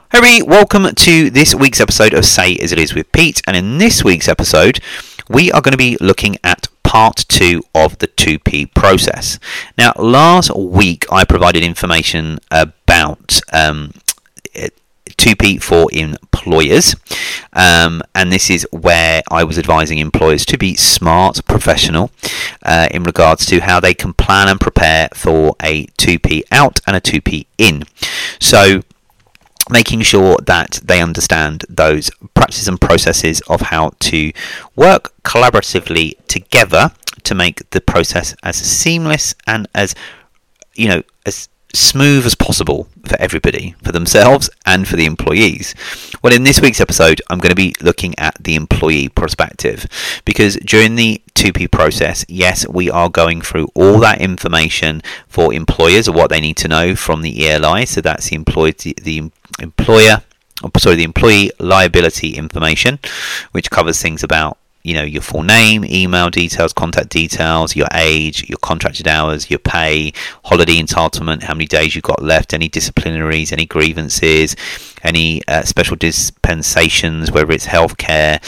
Hey, welcome to this week's episode of Say As It Is with Pete, and in this week's episode we are going to be looking at part 2 of the 2P process. Now, last week I provided information about 2P for employers, and this is where I was advising employers to be smart, professional in regards to how they can plan and prepare for a 2P out and a 2P in. So making sure that they understand those practices and processes of how to work collaboratively together to make the process as seamless and as smooth as possible for everybody, for themselves and for the employees. Well, in this week's episode, I'm going to be looking at the employee perspective, because during the 2P process, yes, we are going through all that information for employers of what they need to know from the ELI. So that's the employee liability information, which covers things about your full name, email details, contact details, your age, your contracted hours, your pay, holiday entitlement, how many days you've got left, any disciplinaries, any grievances, any special dispensations, whether it's healthcare,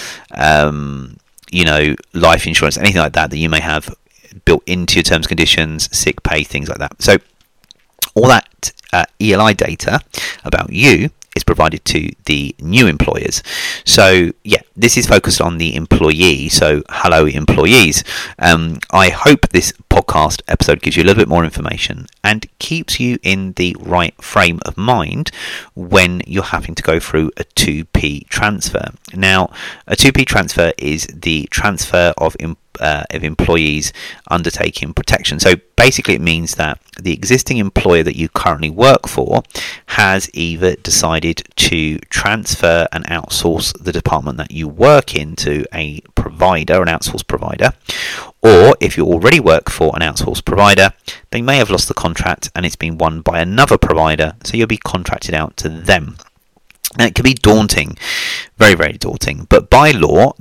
life insurance, anything like that you may have built into your terms and conditions, sick pay, things like that. So all that ELI data about you is provided to the new employers. So this is focused on the employee. So hello employees. I hope this podcast episode gives you a little bit more information and keeps you in the right frame of mind when you're having to go through a 2P transfer. Now, a 2P transfer is the transfer of employees undertaking protection. So basically it means that the existing employer that you currently work for has either decided to transfer and outsource the department that you work in to a provider, an outsourced provider, or if you already work for an outsourced provider, they may have lost the contract and it's been won by another provider, so you'll be contracted out to them. Now, it can be daunting, very, very daunting, but by law,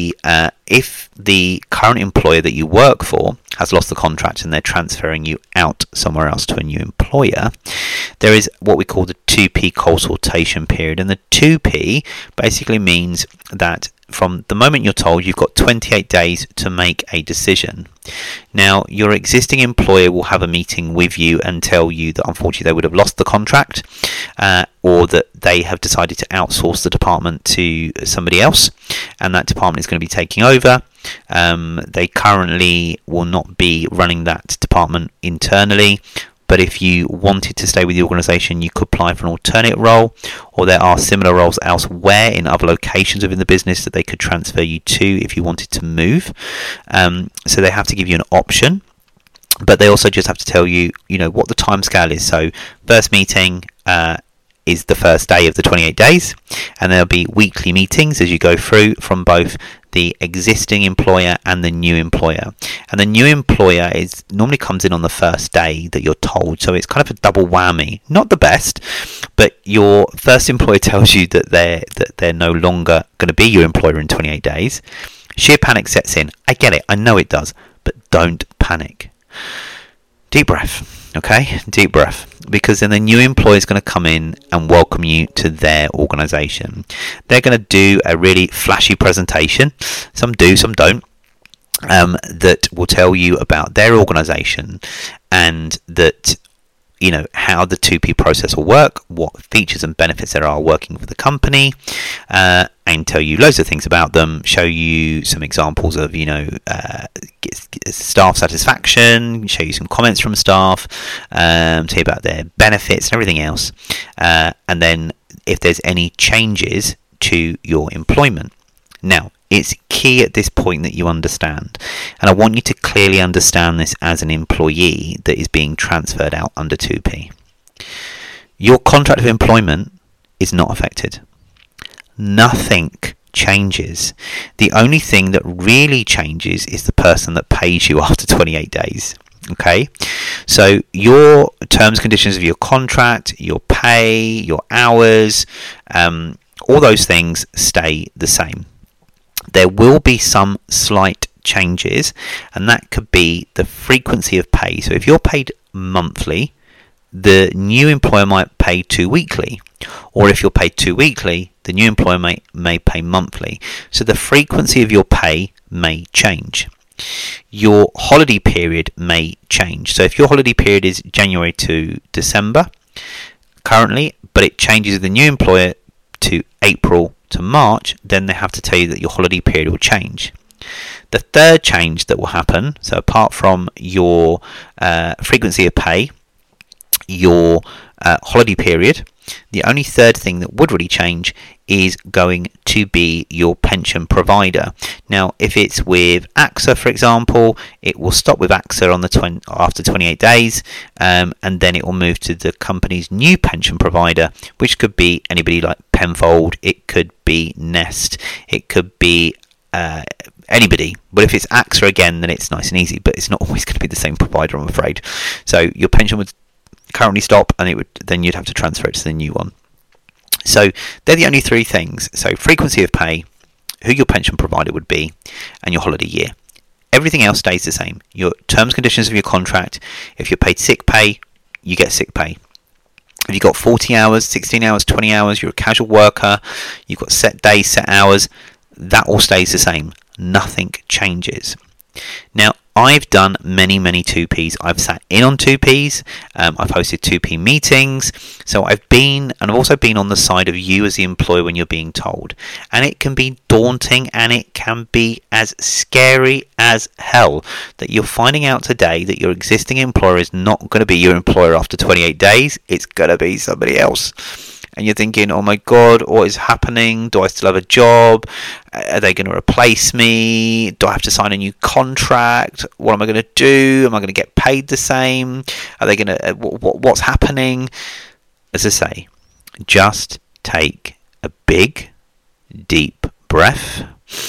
if the current employer that you work for has lost the contract and they're transferring you out somewhere else to a new employer, there is what we call the 2P consultation period, and the 2P basically means that from the moment you're told, you've got 28 days to make a decision. Now, your existing employer will have a meeting with you and tell you that unfortunately they would have lost the contract, or that they have decided to outsource the department to somebody else and that department is going to be taking over. They currently will not be running that department internally, but if you wanted to stay with the organisation, you could apply for an alternate role, or there are similar roles elsewhere in other locations within the business that they could transfer you to if you wanted to move. So they have to give you an option, but they also just have to tell you, what the timescale is. So first meeting is the first day of the 28 days, and there'll be weekly meetings as you go through from both the existing employer and the new employer. And the new employer normally comes in on the first day that you're told, so it's kind of a double whammy. Not the best, but your first employer tells you that they're no longer going to be your employer in 28 days. Sheer panic sets in. I get it, I know it does, but don't panic. Deep breath, okay? Deep breath. Because then the new employer is going to come in and welcome you to their organisation. They're going to do a really flashy presentation. Some do, some don't. That will tell you about their organisation and that how the 2P process will work, what features and benefits there are working for the company, and tell you loads of things about them, show you some examples of, staff satisfaction, show you some comments from staff, tell you about their benefits and everything else, and then if there's any changes to your employment. Now, it's key at this point that you understand, and I want you to clearly understand this as an employee that is being transferred out under 2P. Your contract of employment is not affected. Nothing changes. The only thing that really changes is the person that pays you after 28 days. Okay, so your terms and conditions of your contract, your pay, your hours, all those things stay the same. There will be some slight changes, and that could be the frequency of pay. So if you're paid monthly, the new employer might pay 2 weekly, or if you're paid 2 weekly, the new employer may pay monthly. So the frequency of your pay may change. Your holiday period may change. So if your holiday period is January to December currently, but it changes with the new employer to April to March, then they have to tell you that your holiday period will change. The third change that will happen, so apart from your frequency of pay, your holiday period, the only third thing that would really change is going to be your pension provider. Now, if it's with AXA, for example, it will stop with AXA on after 28 days, and then it will move to the company's new pension provider, which could be anybody like Penfold, it could be Nest, it could be anybody. But if it's AXA again, then it's nice and easy, but it's not always going to be the same provider, I'm afraid. So your pension would currently stop, and then you'd have to transfer it to the new one. So they're the only three things. So frequency of pay, who your pension provider would be, and your holiday year. Everything else stays the same. Your terms and conditions of your contract, if you're paid sick pay, you get sick pay. If you've got 40 hours, 16 hours, 20 hours, you're a casual worker, you've got set days, set hours, that all stays the same. Nothing changes. Now, I've done many 2Ps. I've sat in on 2Ps. I've hosted 2P meetings. So I've also been on the side of you as the employer when you're being told. And it can be daunting, and it can be as scary as hell that you're finding out today that your existing employer is not going to be your employer after 28 days. It's going to be somebody else. And you're thinking, oh my God, what is happening? Do I still have a job? Are they going to replace me? Do I have to sign a new contract? What am I going to do? Am I going to get paid the same? Are they going to, what's happening? As I say, just take a big, deep breath.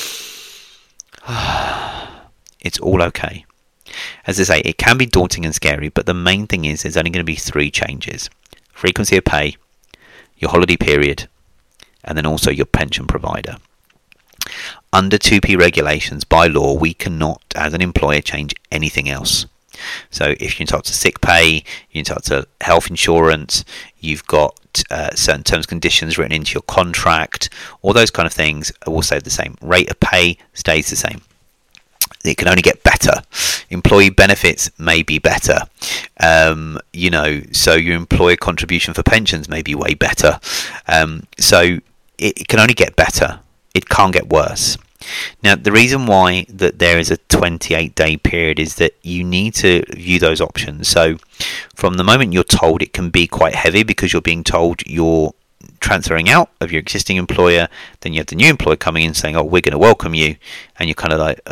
It's all okay. As I say, it can be daunting and scary, but the main thing is there's only going to be 3 changes. Frequency of pay, your holiday period, and then also your pension provider. Under 2P regulations, by law, we cannot, as an employer, change anything else. So if you're entitled to sick pay, you're entitled to health insurance, you've got certain terms and conditions written into your contract, all those kind of things will stay the same. Rate of pay stays the same. It can only get better. Employee benefits may be better. So your employer contribution for pensions may be way better. So it can only get better. It can't get worse. Now, the reason why that there is a 28-day period is that you need to view those options. So from the moment you're told, it can be quite heavy because you're being told you're transferring out of your existing employer, then you have the new employer coming in saying, oh, we're going to welcome you, and you're kind of like,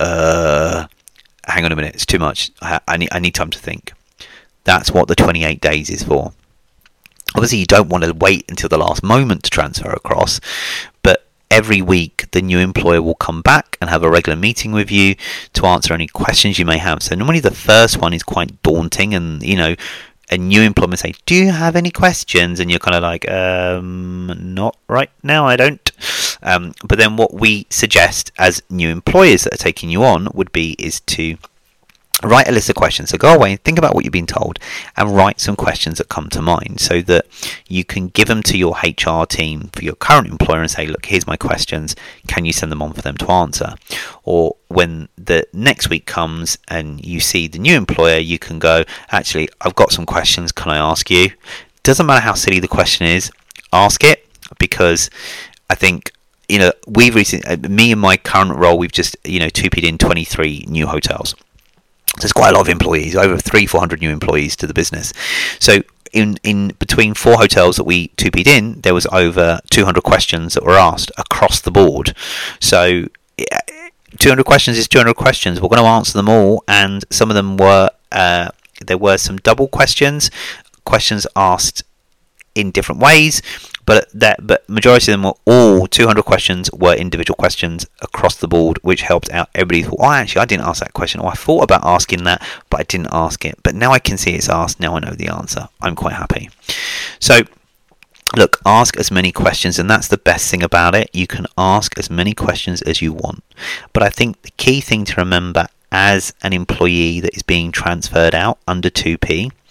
hang on a minute, it's too much, I need time to think. That's what the 28 days is for. Obviously you don't want to wait until the last moment to transfer across, but every week the new employer will come back and have a regular meeting with you to answer any questions you may have. So normally the first one is quite daunting, and a new employer say, do you have any questions? And you're kind of like, not right now, I don't. But then what we suggest as new employers that are taking you on is to write a list of questions. So go away and think about what you've been told and write some questions that come to mind so that you can give them to your HR team for your current employer and say, look, here's my questions. Can you send them on for them to answer? Or when the next week comes and you see the new employer, you can go, actually, I've got some questions. Can I ask you? Doesn't matter how silly the question is, ask it, because I think, we've recently, me and my current role, we've just, 2P'd in 23 new hotels. So it's quite a lot of employees, over 300-400 new employees to the business. So in between 4 hotels that we 2P'd in, there was over 200 questions that were asked across the board. So 200 questions is 200 questions. We're going to answer them all, and some of them were, there were some double questions asked in different ways, but majority of them were all 200 questions were individual questions across the board, which helped out everybody. Thought, oh, actually, I didn't ask that question, or I thought about asking that, but I didn't ask it. But now I can see it's asked. Now I know the answer. I'm quite happy. So, look, ask as many questions, and that's the best thing about it. You can ask as many questions as you want. But I think the key thing to remember as an employee that is being transferred out under 2P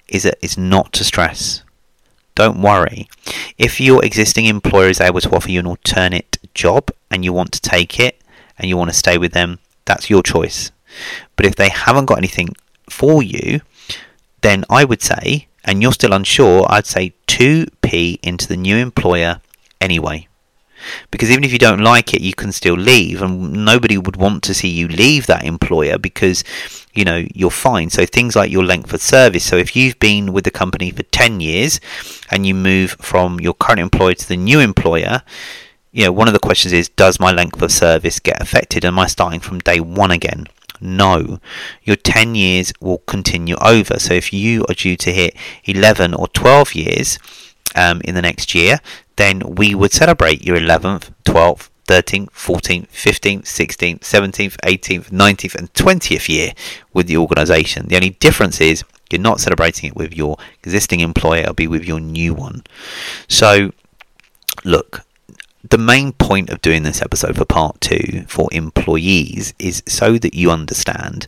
is not to stress. Don't worry. If your existing employer is able to offer you an alternate job and you want to take it and you want to stay with them, that's your choice. But if they haven't got anything for you, then I would say, and you're still unsure, I'd say 2p into the new employer anyway. Because even if you don't like it, you can still leave, and nobody would want to see you leave that employer because, you know, you're fine. So things like your length of service. So if you've been with the company for 10 years and you move from your current employer to the new employer, you know, one of the questions is, does my length of service get affected? Am I starting from day one again? No. Your 10 years will continue over. So if you are due to hit 11 or 12 years in the next year, then we would celebrate your 11th, 12th, 13th, 14th, 15th, 16th, 17th, 18th, 19th and 20th year with the organisation. The only difference is you're not celebrating it with your existing employer, it'll be with your new one. So, look, the main point of doing this episode for part 2 for employees is so that you understand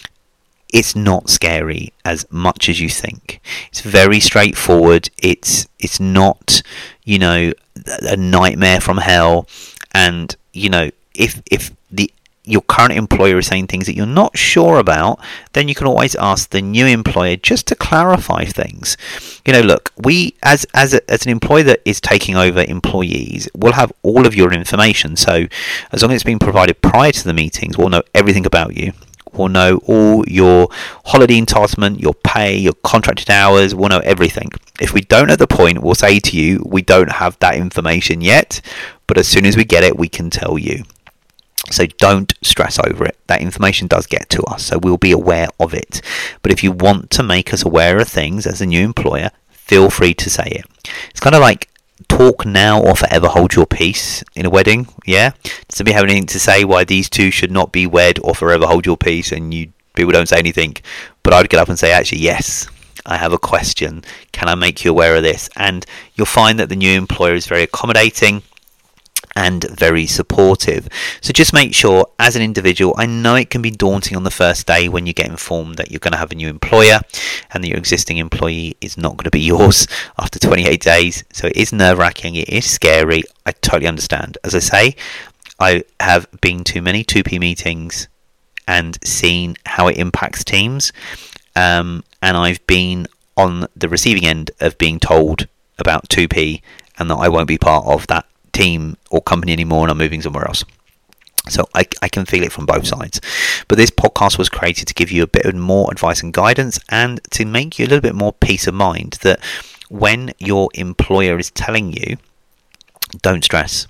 it's not scary as much as you think. It's very straightforward. It's not, you know, a nightmare from hell. And, you know, if your current employer is saying things that you're not sure about, then you can always ask the new employer just to clarify things. You know, look, we as an employer that is taking over employees, we'll have all of your information. So as long as it's been provided prior to the meetings, we'll know everything about you. We'll know all your holiday entitlement, your pay, your contracted hours. We'll know everything. If we don't at the point, we'll say to you, we don't have that information yet, but as soon as we get it, we can tell you. So don't stress over it. That information does get to us, so we'll be aware of it. But if you want to make us aware of things as a new employer, feel free to say it. It's kind of like talk now or forever hold your peace in a wedding. Yeah, does somebody have anything to say why these two should not be wed or forever hold your peace? And people don't say anything, but I'd get up and say, actually, yes, I have a question. Can I make you aware of this? And you'll find that the new employer is very accommodating and very supportive. So just make sure, as an individual, I know it can be daunting on the first day when you get informed that you're going to have a new employer and that your existing employee is not going to be yours after 28 days. So it is nerve-wracking, it is scary. I totally understand. As I say, I have been to many 2P meetings and seen how it impacts teams, and I've been on the receiving end of being told about 2P and that I won't be part of that team or company anymore and I'm moving somewhere else. So I can feel it from both sides. But this podcast was created to give you a bit more advice and guidance and to make you a little bit more peace of mind that when your employer is telling you, don't stress.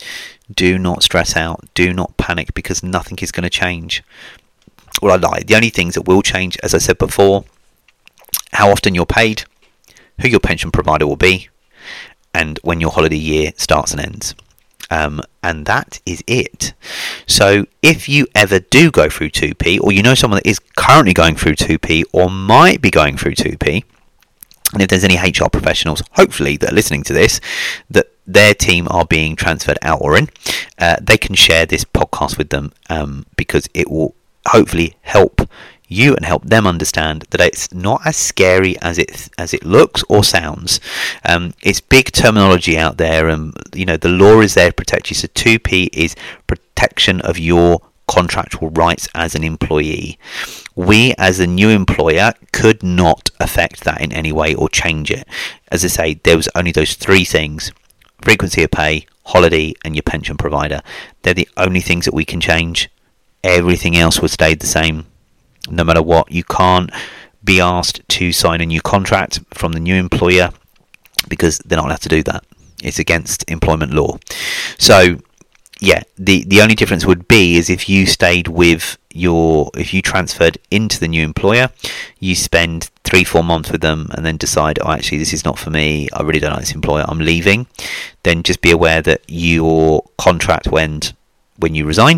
Do not stress out. Do not panic because nothing is going to change. Well, I lied. The only things that will change, as I said before, how often you're paid, who your pension provider will be, and when your holiday year starts and ends. And that is it. So if you ever do go through 2P, or you know someone that is currently going through 2P or might be going through 2P, and if there's any HR professionals, hopefully, that are listening to this, that their team are being transferred out or in, they can share this podcast with them because it will hopefully help you and help them understand that it's not as scary as it looks or sounds. It's big terminology out there, and you know the law is there to protect you. So 2P is protection of your contractual rights as an employee. We, as a new employer, could not affect that in any way or change it. As I say, there was only those three things: frequency of pay, holiday, and your pension provider. They're the only things that we can change. Everything else would stay the same. No matter what, you can't be asked to sign a new contract from the new employer because they're not allowed to do that. It's against employment law. So, yeah, the only difference would be is if you stayed with if you transferred into the new employer, you spend 3-4 months with them and then decide, oh, actually, this is not for me. I really don't like this employer. I'm leaving. Then just be aware that your contract will end when you resign.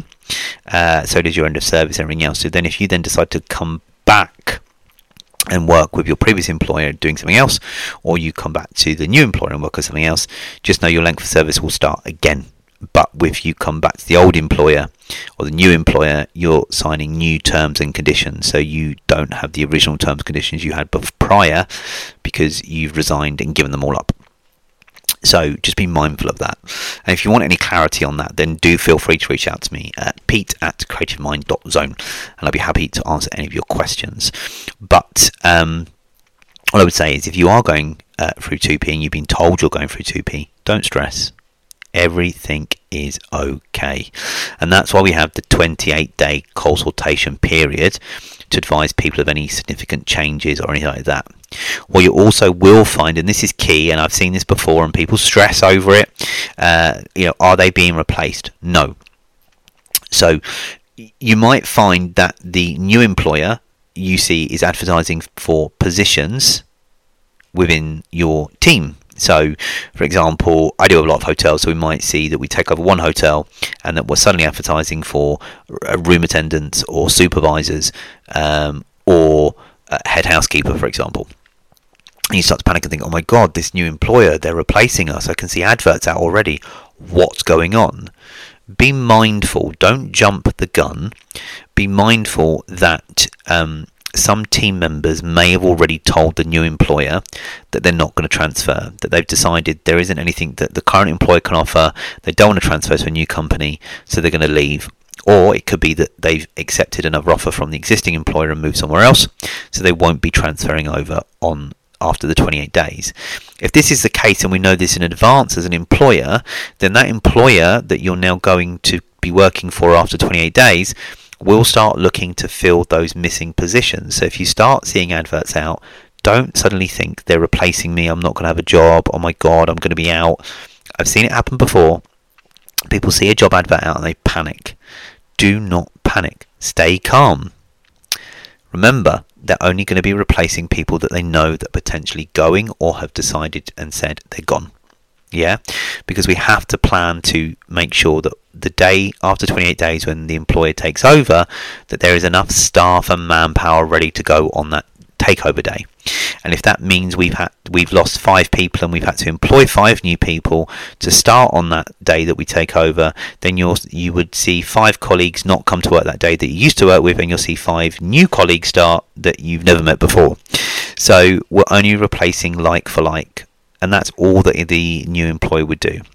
So does your end of service and everything else. So then if you then decide to come back and work with your previous employer doing something else, or you come back to the new employer and work with something else, just know your length of service will start again but if you come back to the old employer or the new employer, you're signing new terms and conditions, so you don't have the original terms and conditions you had prior because you've resigned and given them all up. So just be mindful of that. And if you want any clarity on that, then do feel free to reach out to me at pete@creativemind.zone, and I'll be happy to answer any of your questions. But what I would say is, if you are going through 2P and you've been told you're going through 2P, don't stress. Everything is okay. And that's why we have the 28-day consultation period to advise people of any significant changes or anything like that. What you also will find, and this is key, and I've seen this before and people stress over it, are they being replaced? No. So you might find that the new employer you see is advertising for positions within your team. So, for example, I do a lot of hotels, so we might see that we take over one hotel and that we're suddenly advertising for room attendants or supervisors or head housekeeper, for example. And you start to panic and think, oh my God, this new employer, they're replacing us. I can see adverts out already. What's going on? Be mindful. Don't jump the gun. Be mindful that some team members may have already told the new employer that they're not going to transfer, that they've decided there isn't anything that the current employer can offer, they don't want to transfer to a new company, so they're going to leave. Or it could be that they've accepted another offer from the existing employer and moved somewhere else, so they won't be transferring over after the 28 days. If this is the case, and we know this in advance as an employer, then that employer that you're now going to be working for after 28 days will start looking to fill those missing positions. So if you start seeing adverts out, don't suddenly think they're replacing me, I'm not going to have a job, oh my God, I'm going to be out. I've seen it happen before. People see a job advert out and they panic. Do not panic. Stay calm. Remember, they're only going to be replacing people that they know that are potentially going or have decided and said they're gone. Yeah, because we have to plan to make sure that the day after 28 days when the employer takes over, that there is enough staff and manpower ready to go on that takeover day. And if that means we've lost 5 people and we've had to employ 5 new people to start on that day that we take over, then you would see 5 colleagues not come to work that day that you used to work with, and you'll see 5 new colleagues start that you've never met before. So we're only replacing like for like. And that's all that the new employer would do.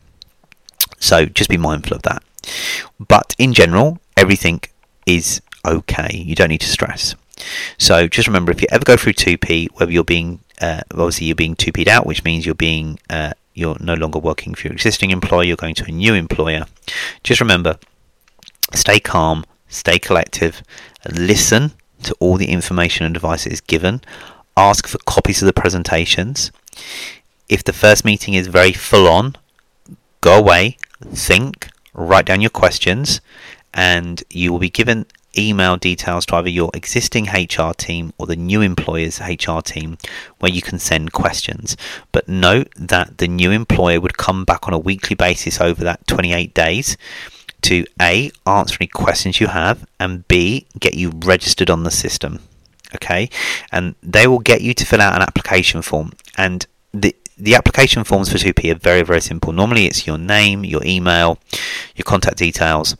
So just be mindful of that. But in general, everything is okay. You don't need to stress. So just remember, if you ever go through 2P, whether you're being obviously you're being 2P'd out, which means you're no longer working for your existing employer, you're going to a new employer. Just remember, stay calm, stay collective, listen to all the information and advice that is given. Ask for copies of the presentations. If the first meeting is very full on, go away, think, write down your questions, and you will be given email details to either your existing HR team or the new employer's HR team where you can send questions. But note that the new employer would come back on a weekly basis over that 28 days to A, answer any questions you have, and B, get you registered on the system. Okay? And they will get you to fill out an application form. And the application forms for 2P are very, very simple. Normally it's your name, your email, your contact details,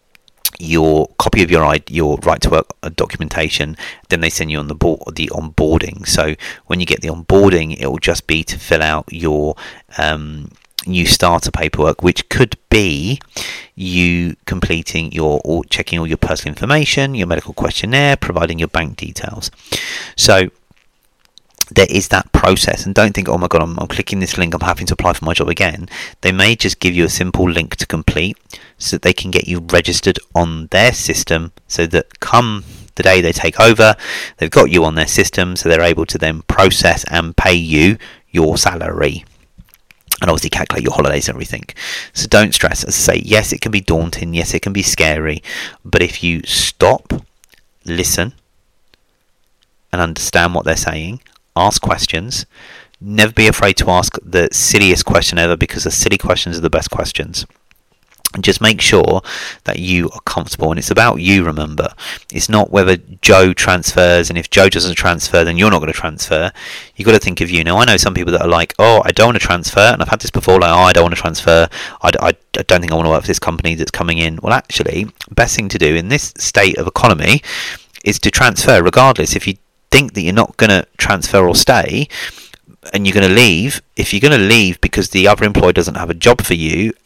your copy of your right to work documentation. Then they send you on the onboarding. So when you get the onboarding, it will just be to fill out your new starter paperwork, which could be you completing checking all your personal information, your medical questionnaire, providing your bank details. So there is that process, and don't think, oh my God, I'm clicking this link, I'm having to apply for my job again. They may just give you a simple link to complete so that they can get you registered on their system, so that come the day they take over, they've got you on their system, so they're able to then process and pay you your salary and obviously calculate your holidays and everything. So don't stress. As I say, yes, it can be daunting, yes, it can be scary, but if you stop, listen and understand what they're saying, ask questions. Never be afraid to ask the silliest question ever, because the silly questions are the best questions. Just make sure that you are comfortable, and it's about you. Remember, it's not whether Joe transfers, and if Joe doesn't transfer, then you're not going to transfer. You've got to think of you. Now, I know some people that are like, oh, I don't want to transfer, and I've had this before, like, oh, I don't want to transfer, I don't think I want to work for this company that's coming in. Well, actually, best thing to do in this state of economy is to transfer regardless. If you think that you're not going to transfer or stay, and you're going to leave, if you're going to leave because the other employer doesn't have a job for you,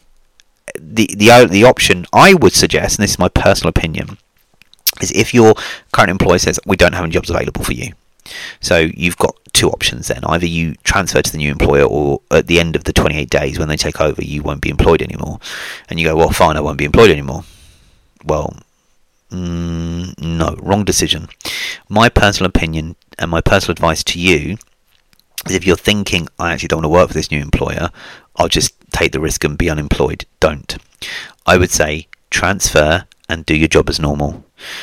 the option I would suggest, and this is my personal opinion, is if your current employer says we don't have any jobs available for you. So you've got two options then. Either you transfer to the new employer, or at the end of the 28 days when they take over, you won't be employed anymore. And you go, well, fine, I won't be employed anymore. Well, no, wrong decision. My personal opinion and my personal advice to you is, if you're thinking, I actually don't want to work for this new employer, I'll just take the risk and be unemployed. Don't. I would say transfer and do your job as normal.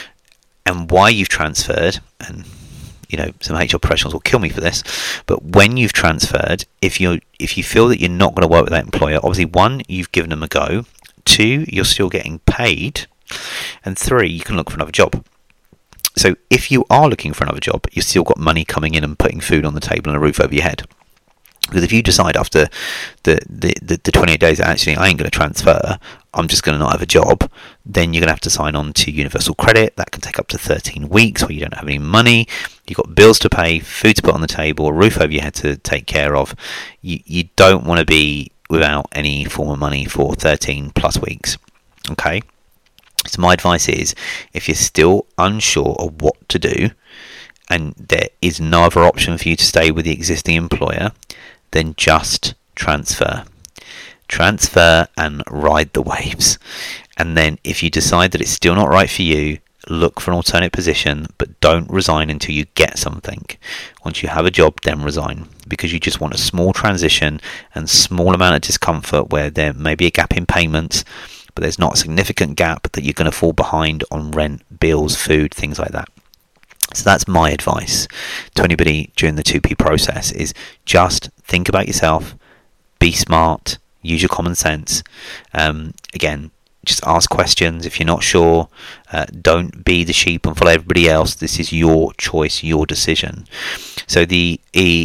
And why you've transferred, and some HR professionals will kill me for this, but when you've transferred, if you feel that you're not going to work with that employer, obviously, 1, you've given them a go, 2, you're still getting paid, and 3, you can look for another job. So if you are looking for another job, you've still got money coming in and putting food on the table and a roof over your head. Because if you decide after the 28 days that actually I ain't going to transfer, I'm just going to not have a job, then you're going to have to sign on to Universal Credit. That can take up to 13 weeks where you don't have any money. You've got bills to pay, food to put on the table, a roof over your head to take care of. You don't want to be without any form of money for 13 plus weeks. Okay? So my advice is, if you're still unsure of what to do, and there is no other option for you to stay with the existing employer, then just transfer. Transfer and ride the waves. And then if you decide that it's still not right for you, look for an alternate position, but don't resign until you get something. Once you have a job, then resign, because you just want a small transition and small amount of discomfort where there may be a gap in payments, but there's not a significant gap that you're going to fall behind on rent, bills, food, things like that. So that's my advice to anybody during the 2P process, is just think about yourself, be smart, use your common sense. Again, just ask questions if you're not sure. Don't be the sheep and follow everybody else. This is your choice, your decision. So the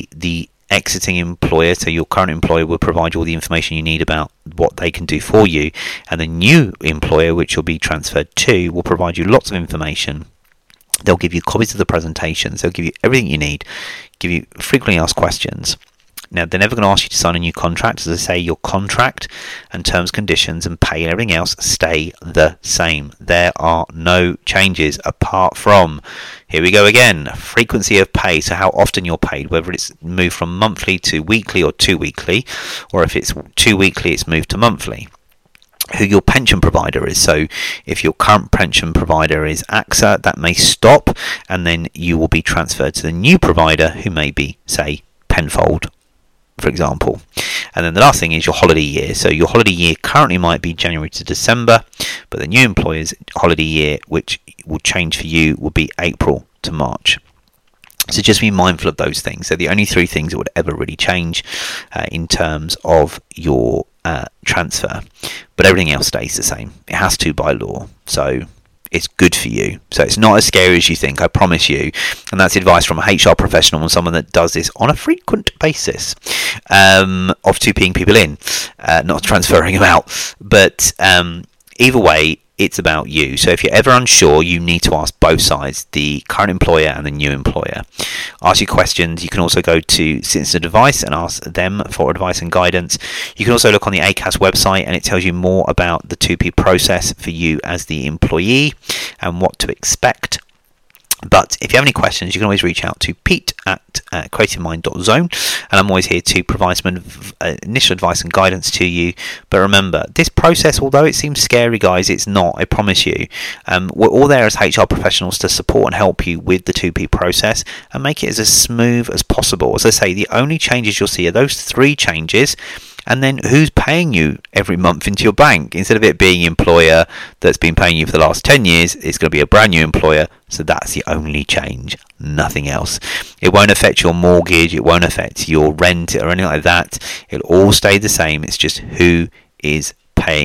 exiting employer, so your current employer, will provide you all the information you need about what they can do for you, and the new employer, which you'll be transferred to, will provide you lots of information. They'll give you copies of the presentations. They'll give you everything you need, give you frequently asked questions. Now, they're never going to ask you to sign a new contract. As I say, your contract and terms, conditions and pay and everything else stay the same. There are no changes apart from, here we go again, frequency of pay. So how often you're paid, whether it's moved from monthly to weekly or 2 weekly, or if it's 2 weekly, it's moved to monthly. Who your pension provider is. So if your current pension provider is AXA, that may stop, and then you will be transferred to the new provider, who may be, say, Penfold, for example. And then the last thing is your holiday year. So your holiday year currently might be January to December, but the new employer's holiday year, which will change for you, will be April to March. So just be mindful of those things. They're the only 3 things that would ever really change in terms of your transfer, but everything else stays the same. It has to by law, so it's good for you. So it's not as scary as you think, I promise you. And that's advice from a HR professional and someone that does this on a frequent basis, of 2Ping people in, not transferring them out. But either way, it's about you. So if you're ever unsure, you need to ask both sides, the current employer and the new employer. Ask your questions. You can also go to Citizen Advice and ask them for advice and guidance. You can also look on the ACAS website, and it tells you more about the 2P process for you as the employee and what to expect. But if you have any questions, you can always reach out to Pete at creativemind.zone, and I'm always here to provide some initial advice and guidance to you. But remember, this process, although it seems scary, guys, it's not, I promise you. We're all there as HR professionals to support and help you with the 2P process and make it as smooth as possible. As I say, the only changes you'll see are those 3 changes, and then who's paying you every month into your bank. Instead of it being employer that's been paying you for the last 10 years, it's going to be a brand new employer. So that's the only change, nothing else. It won't affect your mortgage, it won't affect your rent or anything like that. It'll all stay the same. It's just who is paying you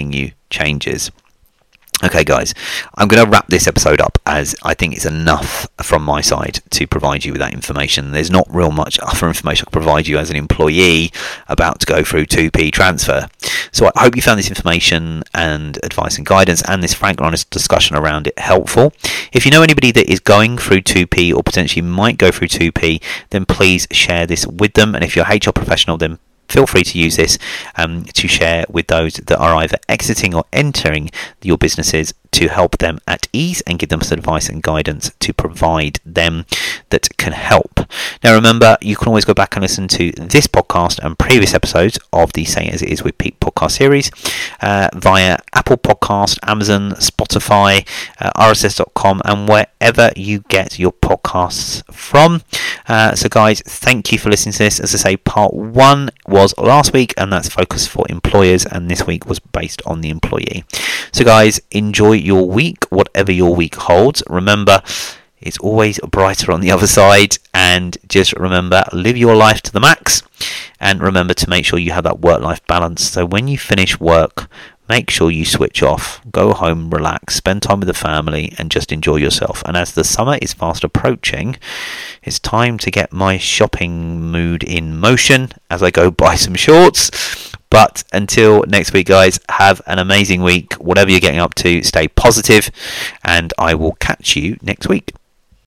changes. Okay, guys, I'm going to wrap this episode up, as I think it's enough from my side to provide you with that information. There's not real much other information I can provide you as an employee about to go through 2P transfer. So I hope you found this information and advice and guidance and this frank and honest discussion around it helpful. If you know anybody that is going through 2P or potentially might go through 2P, then please share this with them. And if you're a HR professional, then feel free to use this to share with those that are either exiting or entering your businesses, to help them at ease and give them some advice and guidance to provide them that can help. Now remember, you can always go back and listen to this podcast and previous episodes of the Say As It Is with Pete podcast series via Apple Podcast, Amazon, Spotify, rss.com, and wherever you get your podcasts from. So guys, thank you for listening to this. As I say, part 1 was last week, and that's focused for employers, and this week was based on the employee. So guys, enjoy your week, whatever your week holds. Remember, it's always brighter on the other side, and just remember, live your life to the max, and remember to make sure you have that work-life balance. So when you finish work, make sure you switch off, go home, relax, spend time with the family, and just enjoy yourself. And as the summer is fast approaching, it's time to get my shopping mood in motion as I go buy some shorts. But until next week, guys, have an amazing week. Whatever you're getting up to, stay positive, and I will catch you next week.